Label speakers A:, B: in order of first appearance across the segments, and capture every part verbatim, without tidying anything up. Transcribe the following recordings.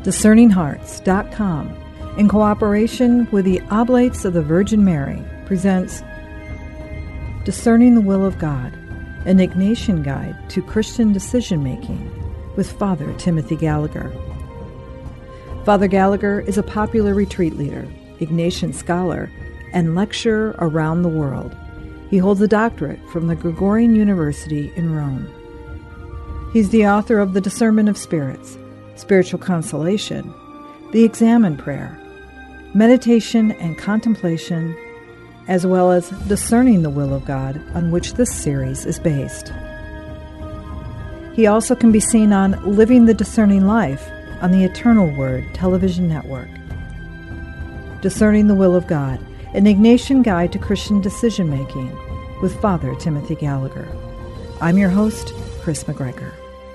A: discerning hearts dot com, in cooperation with the Oblates of the Virgin Mary, presents Discerning the Will of God, an Ignatian Guide to Christian Decision-Making with Father Timothy Gallagher. Father Gallagher is a popular retreat leader, Ignatian scholar, and lecturer around the world. He holds a doctorate from the Gregorian University in Rome. He's the author of The Discernment of Spirits, Spiritual Consolation, The Examen Prayer, Meditation and Contemplation, as well as Discerning the Will of God, on which this series is based. He also can be seen on Living the Discerning Life on the Eternal Word television network. Discerning the Will of God, an Ignatian Guide to Christian Decision-Making with Father Timothy Gallagher. I'm your host, Chris McGregor.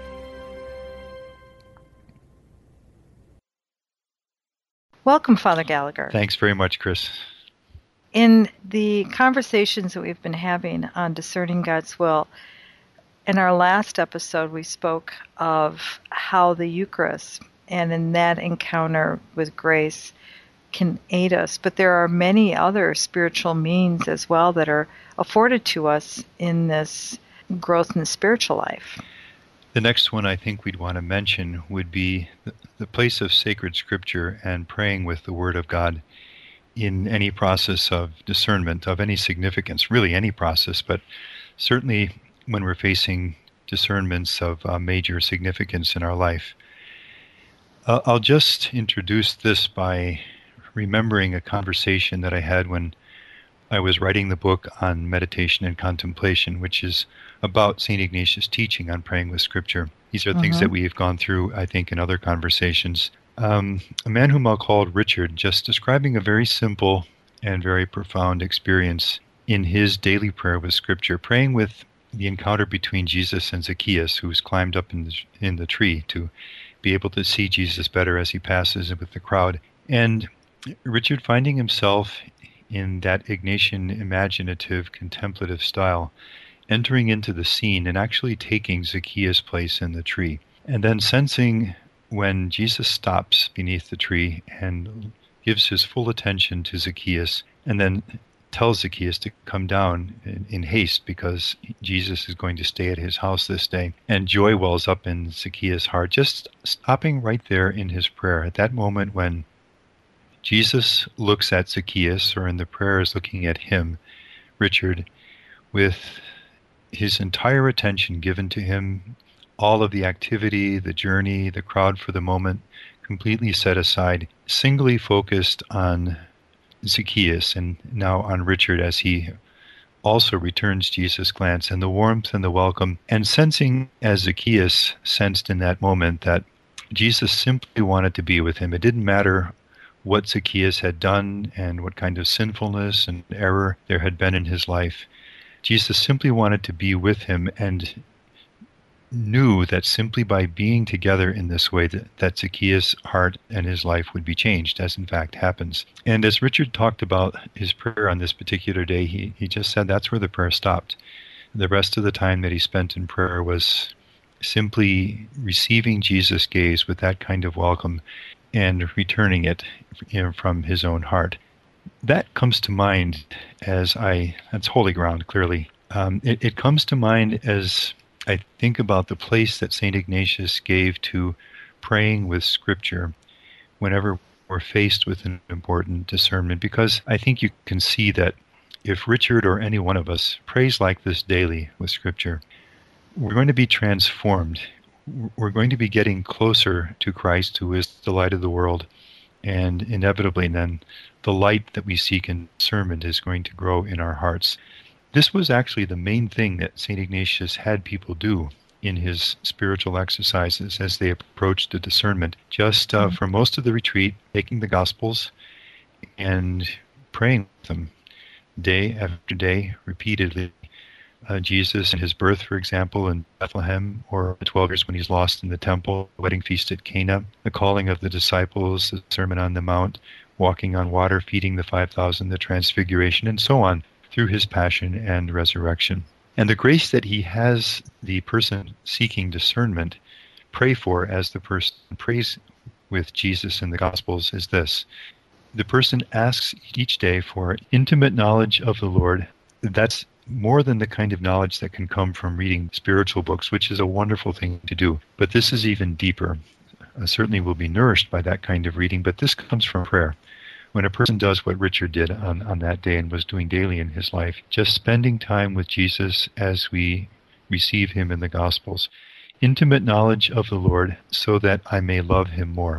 A: Welcome, Father Gallagher.
B: Thanks very much, Chris.
A: In the conversations that we've been having on discerning God's will, in our last episode we spoke of how the Eucharist, and in that encounter with grace, can aid us. But there are many other spiritual means as well that are afforded to us in this growth in the spiritual life.
B: The next one I think we'd want to mention would be the, the place of sacred scripture and praying with the Word of God in any process of discernment of any significance, really any process, but certainly when we're facing discernments of uh, major significance in our life. Uh, I'll just introduce this by remembering a conversation that I had when I was writing the book on meditation and contemplation, which is about Saint Ignatius' teaching on praying with Scripture. These are uh-huh. things that we've gone through, I think, in other conversations. Um, a man whom I'll call Richard, just describing a very simple and very profound experience in his daily prayer with Scripture, praying with the encounter between Jesus and Zacchaeus, who's climbed up in the, in the tree to be able to see Jesus better as he passes with the crowd. And Richard finding himself in that Ignatian imaginative contemplative style, entering into the scene and actually taking Zacchaeus' place in the tree. And then sensing when Jesus stops beneath the tree and gives his full attention to Zacchaeus, and then tells Zacchaeus to come down in, in haste because Jesus is going to stay at his house this day. And joy wells up in Zacchaeus' heart, just stopping right there in his prayer. At that moment when Jesus looks at Zacchaeus, or in the prayer is looking at him, Richard, with his entire attention given to him, all of the activity, the journey, the crowd for the moment, completely set aside, singly focused on Zacchaeus and now on Richard as he also returns Jesus' glance and the warmth and the welcome, and sensing, as Zacchaeus sensed in that moment, that Jesus simply wanted to be with him. It didn't matter what Zacchaeus had done and what kind of sinfulness and error there had been in his life. Jesus simply wanted to be with him and knew that simply by being together in this way that, that Zacchaeus' heart and his life would be changed, as in fact happens. And as Richard talked about his prayer on this particular day, he, he just said that's where the prayer stopped. The rest of the time that he spent in prayer was simply receiving Jesus' gaze with that kind of welcome and returning it, you know, from his own heart. That comes to mind as I, that's holy ground, clearly. Um, it, it comes to mind as I think about the place that Saint Ignatius gave to praying with Scripture whenever we're faced with an important discernment, because I think you can see that if Richard or any one of us prays like this daily with Scripture, we're going to be transformed. We're going to be getting closer to Christ, who is the light of the world, and inevitably then the light that we seek in discernment is going to grow in our hearts. This was actually the main thing that Saint Ignatius had people do in his spiritual exercises as they approached the discernment. Just uh, mm-hmm. for most of the retreat, taking the Gospels and praying with them day after day, repeatedly. Uh, Jesus and his birth, for example, in Bethlehem, or the twelve years when he's lost in the temple, the wedding feast at Cana, the calling of the disciples, the Sermon on the Mount, walking on water, feeding the five thousand, the Transfiguration, and so on, through his passion and resurrection. And the grace that he has the person seeking discernment pray for as the person prays with Jesus in the Gospels is this. The person asks each day for intimate knowledge of the Lord. That's more than the kind of knowledge that can come from reading spiritual books, which is a wonderful thing to do. But this is even deeper. Uh, certainly will be nourished by that kind of reading, but this comes from prayer. When a person does what Richard did on, on that day and was doing daily in his life, just spending time with Jesus as we receive him in the Gospels, intimate knowledge of the Lord so that I may love him more.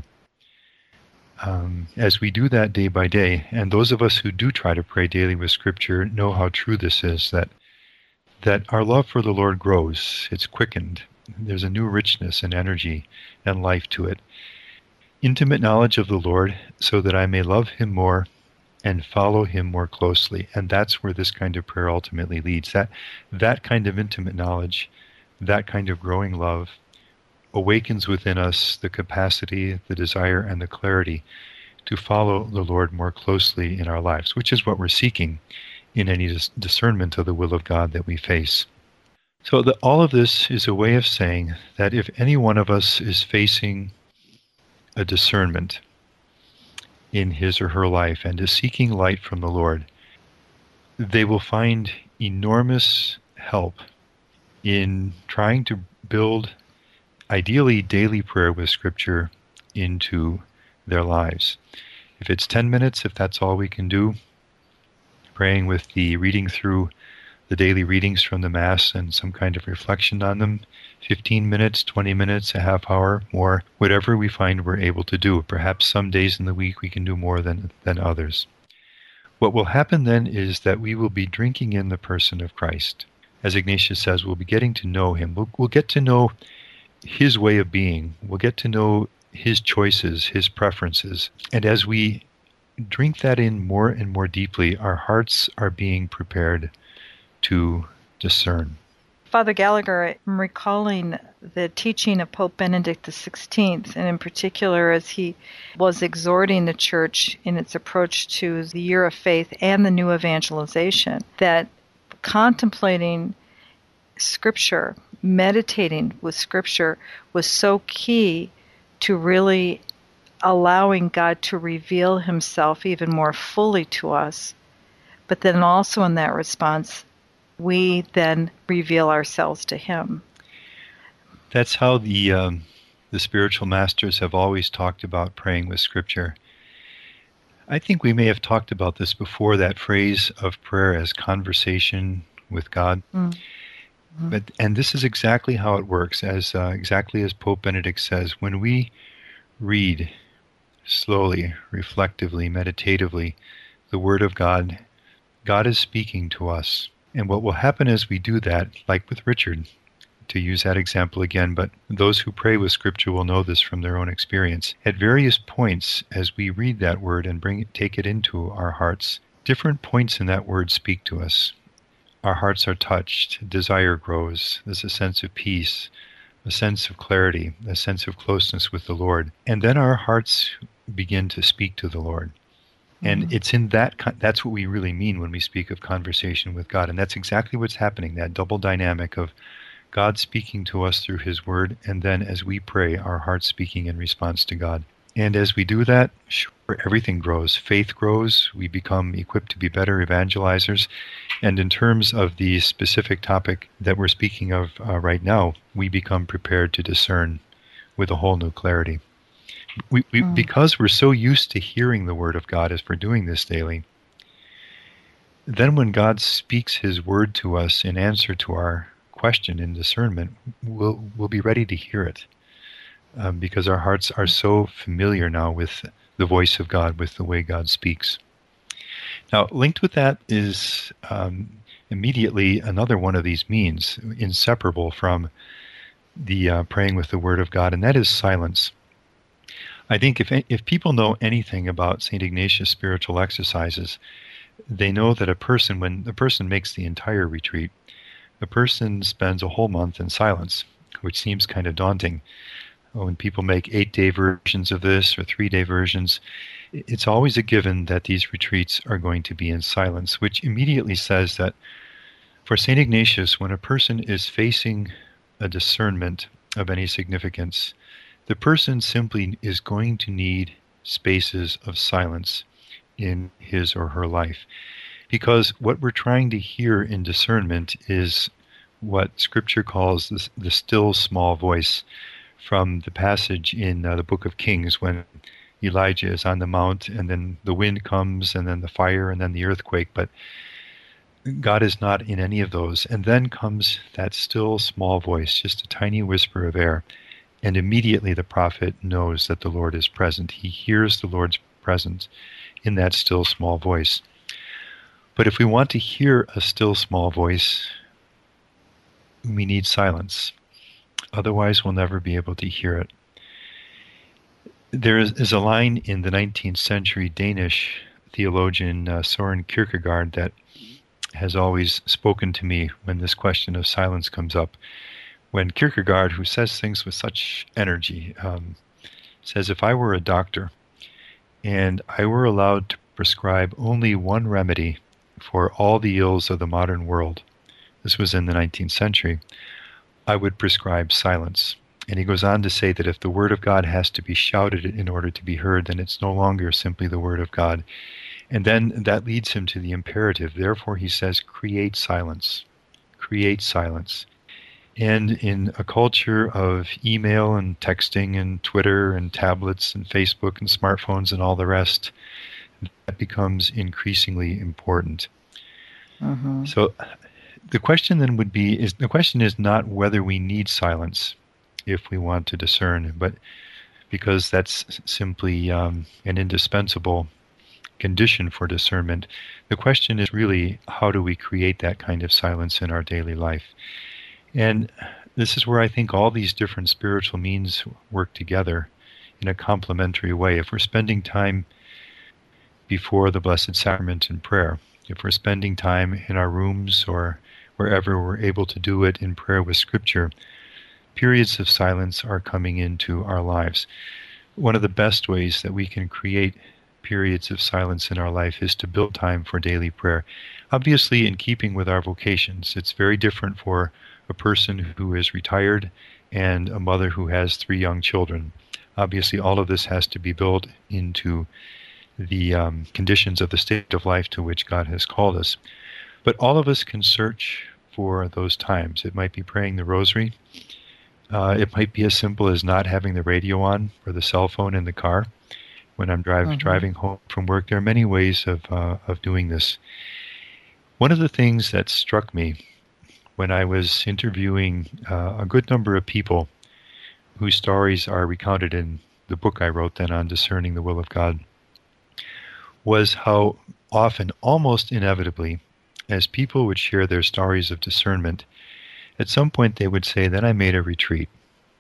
B: Um, as we do that day by day, and those of us who do try to pray daily with Scripture know how true this is, that that our love for the Lord grows, it's quickened. There's a new richness and energy and life to it. Intimate knowledge of the Lord so that I may love him more and follow him more closely. And that's where this kind of prayer ultimately leads. That, that kind of intimate knowledge, that kind of growing love, awakens within us the capacity, the desire, and the clarity to follow the Lord more closely in our lives, which is what we're seeking in any dis- discernment of the will of God that we face. So the, all of this is a way of saying that if any one of us is facing a discernment in his or her life and is seeking light from the Lord, they will find enormous help in trying to build ideally daily prayer with Scripture into their lives. If it's ten minutes, if that's all we can do, praying with the reading through the daily readings from the Mass and some kind of reflection on them, fifteen minutes, twenty minutes, a half hour, more, whatever we find we're able to do. Perhaps some days in the week we can do more than, than others. What will happen then is that we will be drinking in the person of Christ. As Ignatius says, we'll be getting to know him. We'll, we'll get to know his way of being. We'll get to know his choices, his preferences. And as we drink that in more and more deeply, our hearts are being prepared to discern.
A: Father Gallagher, I'm recalling the teaching of Pope Benedict the sixteenth, and in particular as he was exhorting the Church in its approach to the year of faith and the new evangelization, that contemplating Scripture, meditating with Scripture was so key to really allowing God to reveal himself even more fully to us. But then also in that response, we then reveal ourselves to him.
B: That's how the um, the spiritual masters have always talked about praying with Scripture. I think we may have talked about this before, that phrase of prayer as conversation with God. Mm-hmm. But and this is exactly how it works, as uh, exactly as Pope Benedict says. When we read slowly, reflectively, meditatively the Word of God, God is speaking to us. And what will happen as we do that, like with Richard, to use that example again, but those who pray with Scripture will know this from their own experience. At various points, as we read that Word and bring it, take it into our hearts, different points in that Word speak to us. Our hearts are touched, desire grows, there's a sense of peace, a sense of clarity, a sense of closeness with the Lord. And then our hearts begin to speak to the Lord. And mm-hmm. it's in that, that's what we really mean when we speak of conversation with God. And that's exactly what's happening, that double dynamic of God speaking to us through his Word, and then as we pray, our hearts speaking in response to God. And as we do that, sure, everything grows. Faith grows. We become equipped to be better evangelizers. And in terms of the specific topic that we're speaking of uh, right now, we become prepared to discern with a whole new clarity. We, we mm. Because we're so used to hearing the Word of God as we're doing this daily, then when God speaks his Word to us in answer to our question in discernment, we'll, we'll be ready to hear it. Um, because our hearts are so familiar now with the voice of God, with the way God speaks. Now, linked with that is um, immediately another one of these means, inseparable from the uh, praying with the Word of God, and that is silence. I think if if people know anything about Saint Ignatius' spiritual exercises, they know that a person, when a person makes the entire retreat, a person spends a whole month in silence, which seems kind of daunting. When people make eight-day versions of this or three-day versions, it's always a given that these retreats are going to be in silence, which immediately says that for Saint Ignatius, when a person is facing a discernment of any significance, the person simply is going to need spaces of silence in his or her life. Because what we're trying to hear in discernment is what Scripture calls the, the still small voice, from the passage in uh, the book of Kings when Elijah is on the mount and then the wind comes and then the fire and then the earthquake. But God is not in any of those. And then comes that still small voice, just a tiny whisper of air. And immediately the prophet knows that the Lord is present. He hears the Lord's presence in that still small voice. But if we want to hear a still small voice, we need silence. Otherwise, we'll never be able to hear it. There is, is a line in the nineteenth century Danish theologian uh, Søren Kierkegaard that has always spoken to me when this question of silence comes up. When Kierkegaard, who says things with such energy, um, says, if I were a doctor and I were allowed to prescribe only one remedy for all the ills of the modern world, this was in the nineteenth century, I would prescribe silence. And he goes on to say that if the Word of God has to be shouted in order to be heard, then it's no longer simply the Word of God. And then that leads him to the imperative. Therefore, he says, create silence. Create silence. And in a culture of email and texting and Twitter and tablets and Facebook and smartphones and all the rest, that becomes increasingly important. Mm-hmm. So the question then would be, is the question is not whether we need silence if we want to discern, but because that's simply um, an indispensable condition for discernment. The question is really, how do we create that kind of silence in our daily life? And this is where I think all these different spiritual means work together in a complementary way. If we're spending time before the Blessed Sacrament in prayer, if we're spending time in our rooms or wherever we're able to do it in prayer with Scripture, periods of silence are coming into our lives. One of the best ways that we can create periods of silence in our life is to build time for daily prayer. Obviously, in keeping with our vocations, it's very different for a person who is retired and a mother who has three young children. Obviously, all of this has to be built into the um, conditions of the state of life to which God has called us. But all of us can search for those times. It might be praying the rosary. Uh, it might be as simple as not having the radio on or the cell phone in the car when I'm drive, mm-hmm. driving home from work. There are many ways of uh, of doing this. One of the things that struck me when I was interviewing uh, a good number of people whose stories are recounted in the book I wrote then on discerning the will of God was how often, almost inevitably, as people would share their stories of discernment, at some point they would say, then I made a retreat.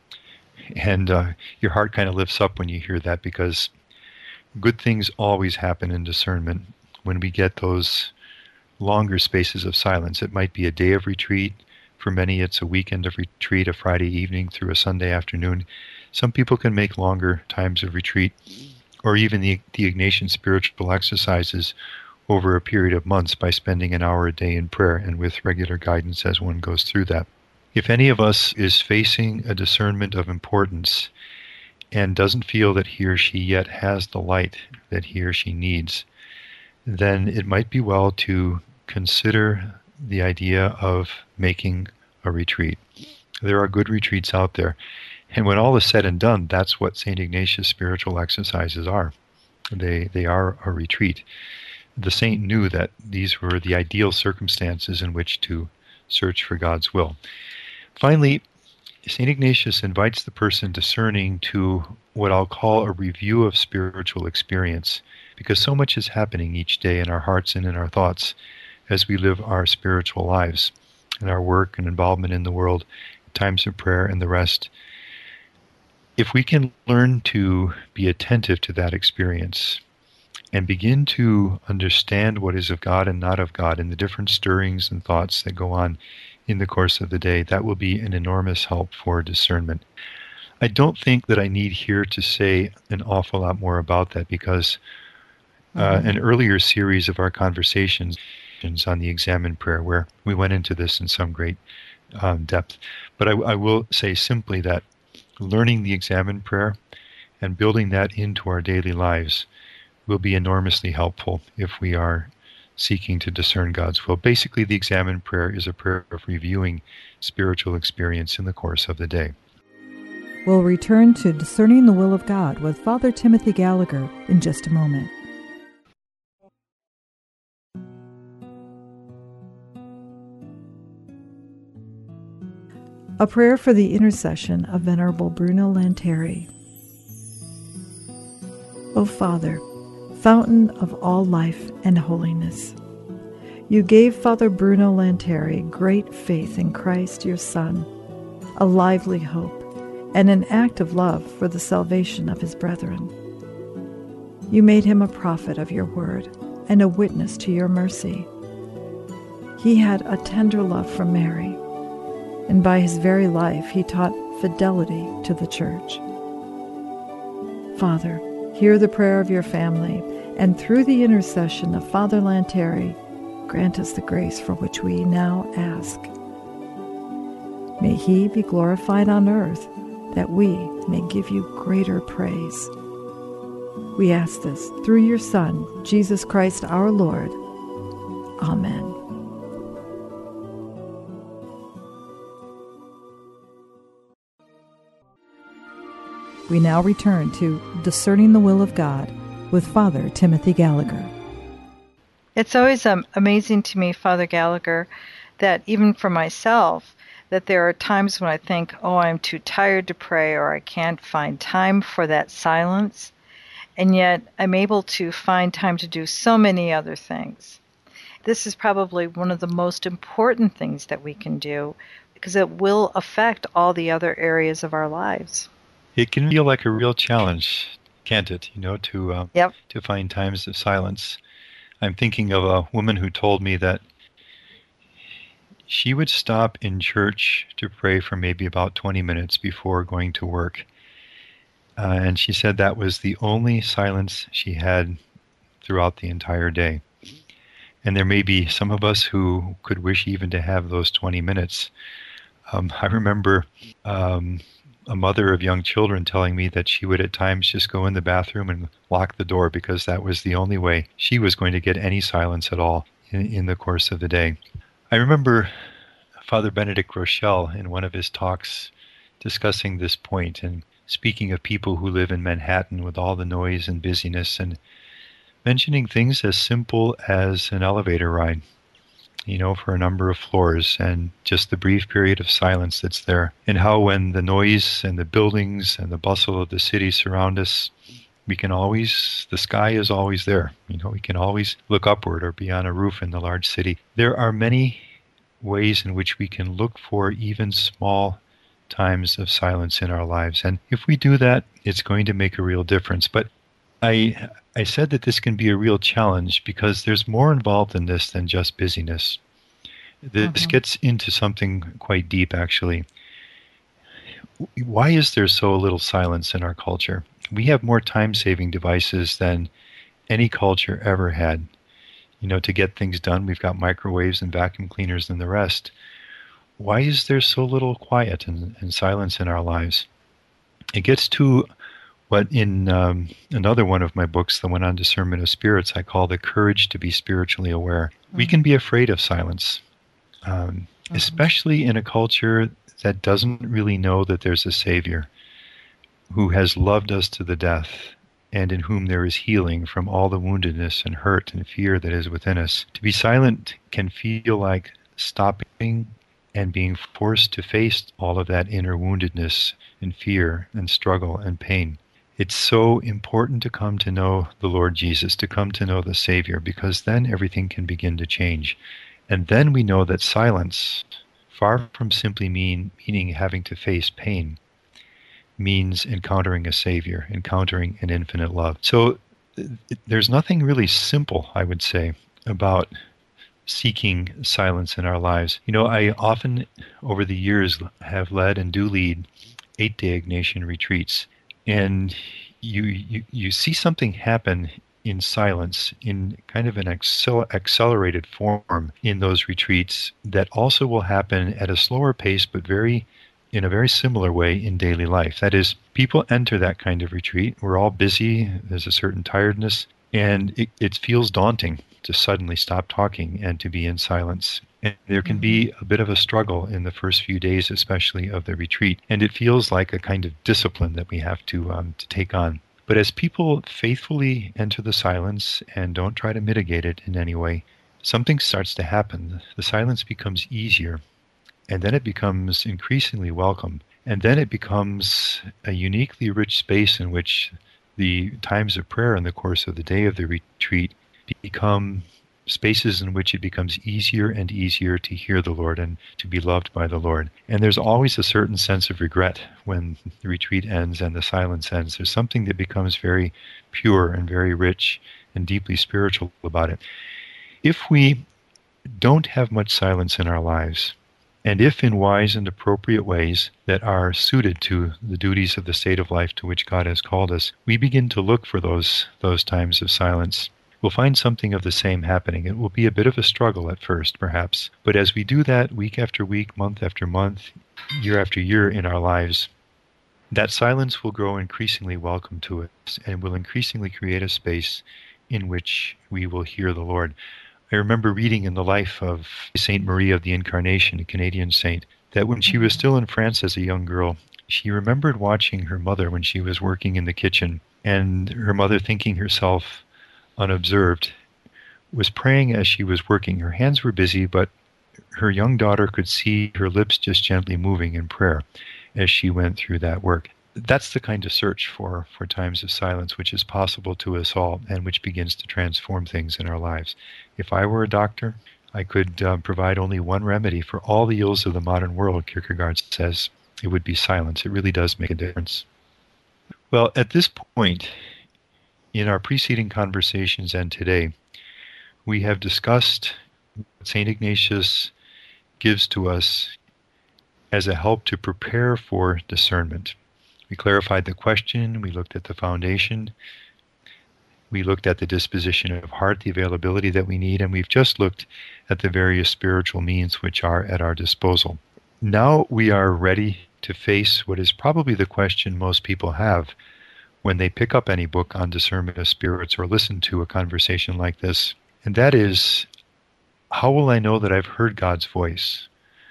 B: And uh, your heart kind of lifts up when you hear that, because good things always happen in discernment when we get those longer spaces of silence. It might be a day of retreat. For many, it's a weekend of retreat, a Friday evening through a Sunday afternoon. Some people can make longer times of retreat, or even the, the Ignatian spiritual exercises over a period of months by spending an hour a day in prayer and with regular guidance as one goes through that. If any of us is facing a discernment of importance and doesn't feel that he or she yet has the light that he or she needs, then it might be well to consider the idea of making a retreat. There are good retreats out there. And when all is said and done, that's what Saint Ignatius' spiritual exercises are. They they are a retreat. The saint knew that these were the ideal circumstances in which to search for God's will. Finally, Saint Ignatius invites the person discerning to what I'll call a review of spiritual experience, because so much is happening each day in our hearts and in our thoughts as we live our spiritual lives, in our work and involvement in the world, times of prayer and the rest. If we can learn to be attentive to that experience and begin to understand what is of God and not of God in the different stirrings and thoughts that go on in the course of the day, that will be an enormous help for discernment. I don't think that I need here to say an awful lot more about that, because uh, mm-hmm. an earlier series of our conversations on the examined prayer, where we went into this in some great um, depth. But I, I will say simply that learning the examen prayer and building that into our daily lives will be enormously helpful if we are seeking to discern God's will. Basically, the examen prayer is a prayer of reviewing spiritual experience in the course of the day.
A: We'll return to Discerning the Will of God with Father Timothy Gallagher in just a moment. A prayer for the intercession of Venerable Bruno Lanteri. O Father, fountain of all life and holiness, you gave Father Bruno Lanteri great faith in Christ your Son, a lively hope, and an act of love for the salvation of his brethren. You made him a prophet of your word and a witness to your mercy. He had a tender love for Mary, and by his very life he taught fidelity to the Church. Father, hear the prayer of your family, and through the intercession of Father Lanteri, grant us the grace for which we now ask. May he be glorified on earth, that we may give you greater praise. We ask this through your Son, Jesus Christ our Lord. Amen. We now return to Discerning the Will of God with Father Timothy Gallagher.
C: It's always um, amazing to me, Father Gallagher, that even for myself, that there are times when I think, oh, I'm too tired to pray, or I can't find time for that silence, and yet I'm able to find time to do so many other things. This is probably one of the most important things that we can do, because it will affect all the other areas of our lives.
B: It can feel like a real challenge, can't it? You know, to uh,
C: Yep.
B: to find times of silence. I'm thinking of a woman who told me that she would stop in church to pray for maybe about twenty minutes before going to work. Uh, and she said that was the only silence she had throughout the entire day. And there may be some of us who could wish even to have those twenty minutes. Um, I remember um, a mother of young children telling me that she would at times just go in the bathroom and lock the door because that was the only way she was going to get any silence at all in, in the course of the day. I remember Father Benedict Rochelle in one of his talks discussing this point and speaking of people who live in Manhattan with all the noise and busyness and mentioning things as simple as an elevator ride, you know, for a number of floors and just the brief period of silence that's there, and how when the noise and the buildings and the bustle of the city surround us, we can always, the sky is always there. You know, we can always look upward or be on a roof in the large city. There are many ways in which we can look for even small times of silence in our lives. And if we do that, it's going to make a real difference. But I I said that this can be a real challenge because there's more involved in this than just busyness. This
C: Mhm.
B: gets into something quite deep, actually. Why is there so little silence in our culture? We have more time-saving devices than any culture ever had. You know, to get things done, we've got microwaves and vacuum cleaners and the rest. Why is there so little quiet and, and silence in our lives? It gets to what in um, another one of my books, the one on discernment of spirits, I call the courage to be spiritually aware. Mm-hmm. We can be afraid of silence, um, mm-hmm. especially in a culture that doesn't really know that there's a Savior who has loved us to the death and in whom there is healing from all the woundedness and hurt and fear that is within us. To be silent can feel like stopping and being forced to face all of that inner woundedness and fear and struggle and pain. It's so important to come to know the Lord Jesus, to come to know the Savior, because then everything can begin to change. And then we know that silence, far from simply mean, meaning having to face pain, means encountering a Savior, encountering an infinite love. So there's nothing really simple, I would say, about seeking silence in our lives. You know, I often, over the years, have led and do lead eight-day Ignatian retreats. And you, you you see something happen in silence, in kind of an accel- accelerated form in those retreats that also will happen at a slower pace, but very in a very similar way in daily life. That is, people enter that kind of retreat. We're all busy. There's a certain tiredness, and it, it feels daunting to suddenly stop talking and to be in silence. And there can be a bit of a struggle in the first few days, especially of the retreat, and it feels like a kind of discipline that we have to um, to take on. But as people faithfully enter the silence and don't try to mitigate it in any way, something starts to happen. The silence becomes easier, and then it becomes increasingly welcome. And then it becomes a uniquely rich space in which the times of prayer in the course of the day of the retreat become spaces in which it becomes easier and easier to hear the Lord and to be loved by the Lord. And there's always a certain sense of regret when the retreat ends and the silence ends. There's something that becomes very pure and very rich and deeply spiritual about it. If we don't have much silence in our lives, and if in wise and appropriate ways that are suited to the duties of the state of life to which God has called us, we begin to look for those those times of silence, we'll find something of the same happening. It will be a bit of a struggle at first, perhaps, but as we do that week after week, month after month, year after year in our lives, that silence will grow increasingly welcome to us and will increasingly create a space in which we will hear the Lord. I remember reading in the life of Saint Marie of the Incarnation, a Canadian saint, that when she was still in France as a young girl, she remembered watching her mother when she was working in the kitchen, and her mother, thinking herself unobserved, was praying as she was working. Her hands were busy, but her young daughter could see her lips just gently moving in prayer as she went through that work. That's the kind of search for, for times of silence which is possible to us all and which begins to transform things in our lives. If I were a doctor, I could uh, provide only one remedy for all the ills of the modern world, Kierkegaard says. It would be silence. It really does make a difference. Well, at this point, in our preceding conversations and today, we have discussed what Saint Ignatius gives to us as a help to prepare for discernment. We clarified the question, we looked at the foundation, we looked at the disposition of heart, the availability that we need, and we've just looked at the various spiritual means which are at our disposal. Now we are ready to face what is probably the question most people have when they pick up any book on discernment of spirits or listen to a conversation like this, and that is, how will I know that I've heard God's voice?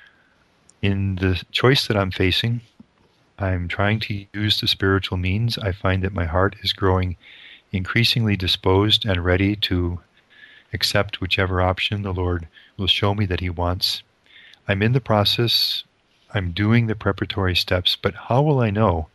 B: In the choice that I'm facing, I'm trying to use the spiritual means. I find that my heart is growing increasingly disposed and ready to accept whichever option the Lord will show me that He wants. I'm in the process. I'm doing the preparatory steps, but how will I know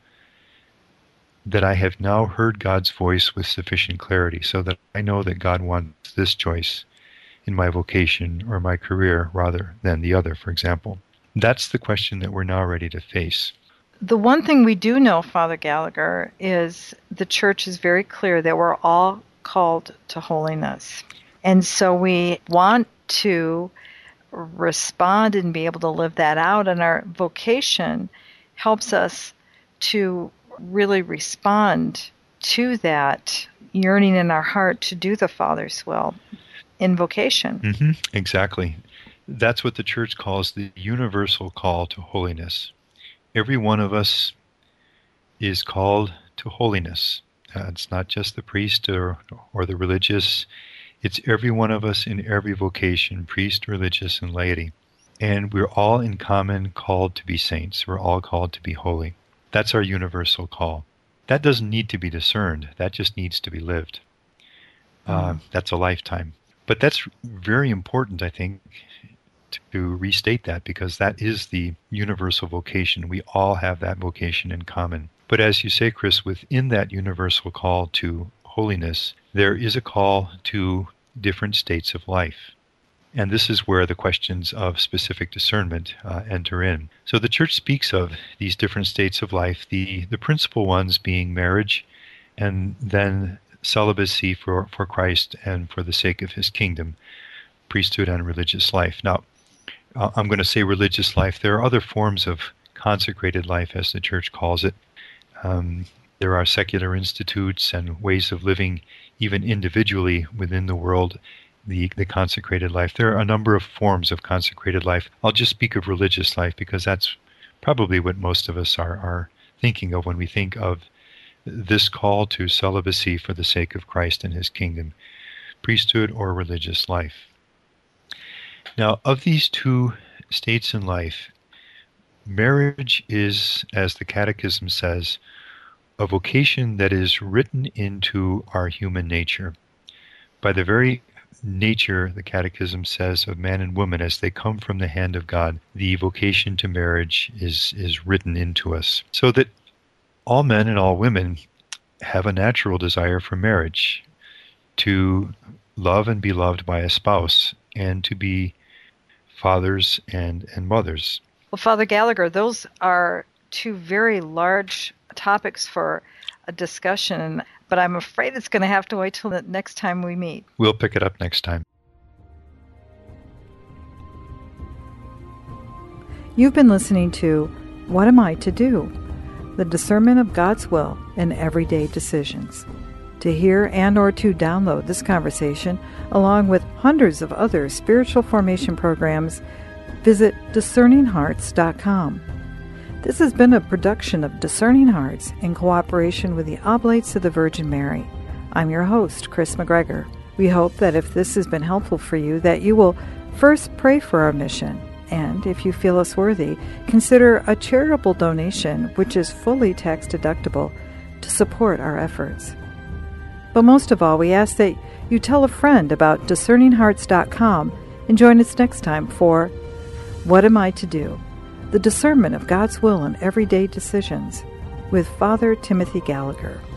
B: that I have now heard God's voice with sufficient clarity so that I know that God wants this choice in my vocation or my career rather than the other, for example? That's the question that we're now ready to face.
C: The one thing we do know, Father Gallagher, is the Church is very clear that we're all called to holiness. And so we want to respond and be able to live that out, and our vocation helps us to really respond to that yearning in our heart to do the Father's will in vocation.
B: Mm-hmm. Exactly. That's what the Church calls the universal call to holiness. Every one of us is called to holiness. Uh, it's not just the priest or, or the religious. It's every one of us in every vocation, priest, religious, and laity. And we're all in common called to be saints. We're all called to be holy. That's our universal call. That doesn't need to be discerned. That just needs to be lived. Uh, mm. That's a lifetime. But that's very important, I think, to restate that, because that is the universal vocation. We all have that vocation in common. But as you say, Chris, within that universal call to holiness, there is a call to different states of life. And this is where the questions of specific discernment uh, enter in. So the Church speaks of these different states of life, the, the principal ones being marriage, and then celibacy for, for Christ and for the sake of His kingdom, priesthood and religious life. Now, uh, I'm going to say religious life. There are other forms of consecrated life, as the Church calls it. Um, there are secular institutes and ways of living, even individually within the world, the, the consecrated life. There are a number of forms of consecrated life. I'll just speak of religious life because that's probably what most of us are, are thinking of when we think of this call to celibacy for the sake of Christ and his kingdom, priesthood or religious life. Now, of these two states in life, marriage is, as the Catechism says, a vocation that is written into our human nature. By the very nature, the Catechism says, of man and woman as they come from the hand of God, the vocation to marriage is, is written into us. So that all men and all women have a natural desire for marriage, to love and be loved by a spouse, and to be fathers and, and mothers.
C: Well, Father Gallagher, those are two very large topics for a discussion, but I'm afraid it's going to have to wait till the next time we meet.
B: We'll pick it up next time.
A: You've been listening to What Am I to Do? The discernment of God's will in everyday decisions. To hear and or to download this conversation, along with hundreds of other spiritual formation programs, visit discerning hearts dot com. This has been a production of Discerning Hearts in cooperation with the Oblates of the Virgin Mary. I'm your host, Chris McGregor. We hope that if this has been helpful for you, that you will first pray for our mission, and if you feel us worthy, consider a charitable donation, which is fully tax deductible, to support our efforts. But most of all, we ask that you tell a friend about discerning hearts dot com and join us next time for What Am I to Do? The discernment of God's will in everyday decisions with Father Timothy Gallagher.